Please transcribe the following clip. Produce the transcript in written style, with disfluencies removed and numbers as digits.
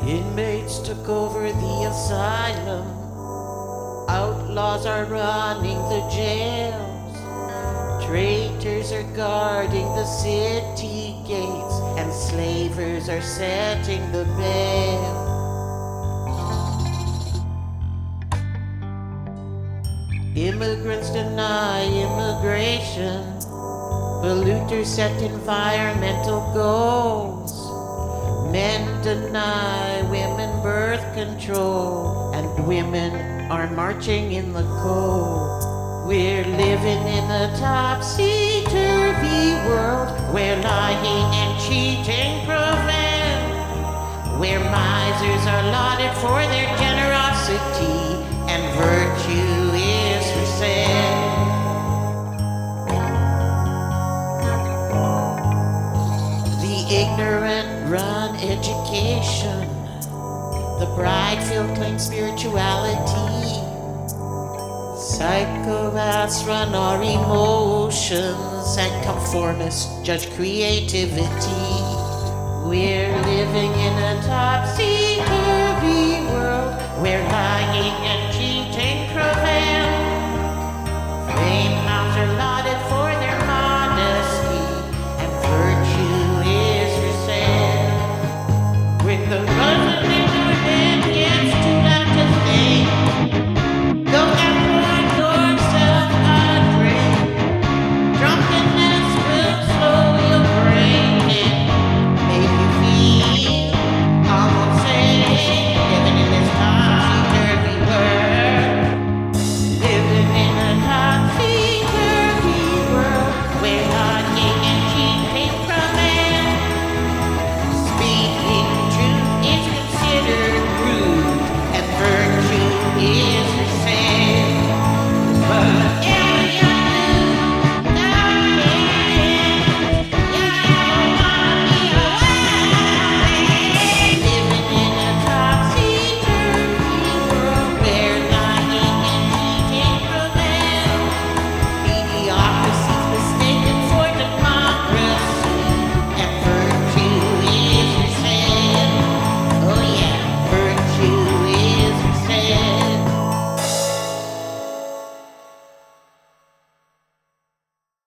Inmates took over the asylum. Outlaws are running the jails. Traitors are guarding the city gates, and slavers are setting the bail. Immigrants deny immigration. Polluters set environmental goals. Men deny women birth control, and women are marching in the cold. We're living in a topsy-turvy world where lying and cheating prevent, where misers are lauded for their generosity and virtue is for sale. The ignorant run education. The bride-filled claim spirituality. Psychopaths run our emotions, and conformists judge creativity. We're living in a topsy-turvy world where lying and